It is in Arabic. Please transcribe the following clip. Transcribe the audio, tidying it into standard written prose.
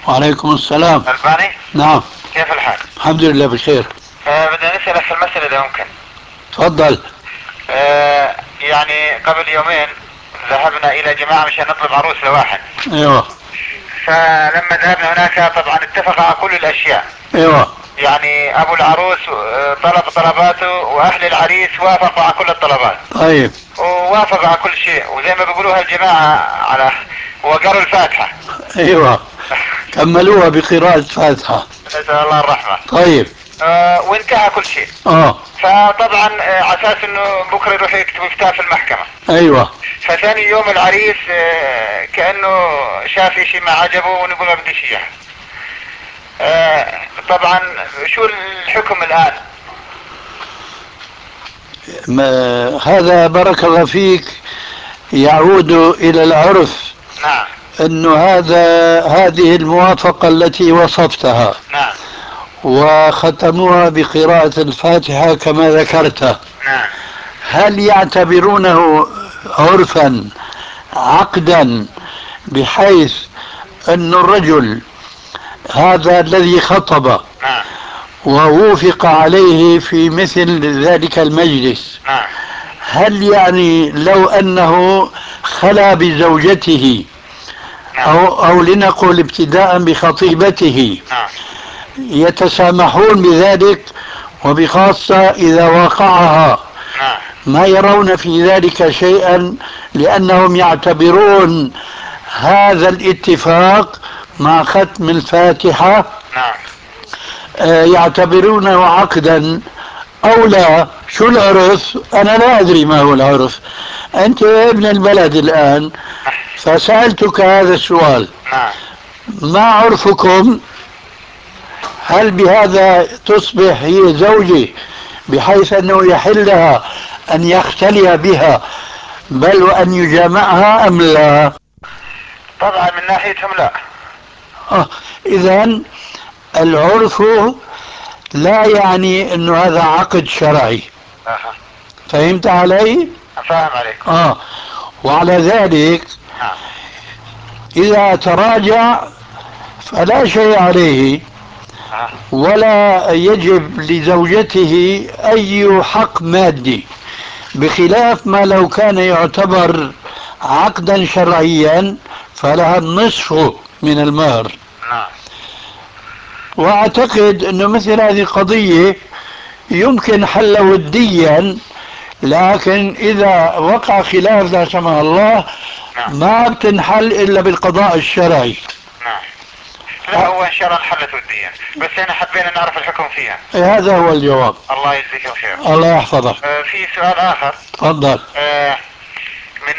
وعليكم السلام. الباني. نعم. كيف الحال؟ الحمد لله بخير. بدنا نسألك في المسألة إذا ممكن. تفضل. يعني قبل يومين ذهبنا إلى جماعة مشان نطلب عروس لواحد. ايوه. فلما ذهبنا هناك طبعا اتفق على كل الأشياء. ايوه. يعني أبو العروس طلب طلباته وأهل العريس وافقوا على كل الطلبات. طيب. ووافقوا على كل شيء وزي ما بيقولوها الجماعة على وقروا الفاتحة. ايوه. كملوها بقراءة فاتحة. نسأل الله الرحمة. طيب. وانتهى كل شيء. اه. فطبعا على اساس انه بكره يروح يكتب كتاب في المحكمة. ايوه. فثاني يوم العريس كأنه شاف اشي ما عجبه ونقول ما بديش اياه. طبعا شو الحكم الان؟ هذا بارك الله فيك يعود إلى العرف، نعم. أنه هذه الموافقة التي وصفتها نعم. وختموها بقراءة الفاتحة كما ذكرت، نعم. هل يعتبرونه عرفا عقدا، بحيث أن الرجل هذا الذي خطب نعم. ووافق عليه في مثل ذلك المجلس، نعم. هل يعني لو أنه خلا بزوجته نعم. أو لنقل ابتداء بخطيبته نعم. يتسامحون بذلك، وبخاصة إذا وقعها نعم. ما يرون في ذلك شيئا، لأنهم يعتبرون هذا الاتفاق مع ختم الفاتحة نعم. يعتبرونه عقدا أو لا؟ شو العرف؟ أنا لا أدري ما هو العرف. أنت ابن البلد الآن، فسألتك هذا السؤال: نعم. ما عرفكم؟ هل بهذا تصبح هي زوجي بحيث أنه يحل لها أن يختلي بها بل وأن يجامعها أم لا؟ طبعا من ناحيتهم لا. إذا العرف لا يعني أنه هذا عقد شرعي. اها. فهمت علي؟ فاهم عليكم. وعلى ذلك نعم. إذا تراجع فلا شيء عليه، اها. ولا يجب لزوجته أي حق مادي، بخلاف ما لو كان يعتبر عقدا شرعيا فلها النصف من المهر. نعم. واعتقد انه مثل هذه القضية يمكن حل وديا، لكن اذا وقع خلاف لا سمح الله نعم. ما بتنحل الا بالقضاء الشرعي. نعم. لا هو ان شاء الله انحلت وديا، بس انا حبينا نعرف الحكم فيها. هذا هو الجواب. الله يجزيك الخير. الله يحفظك. في سؤال اخر. تفضل.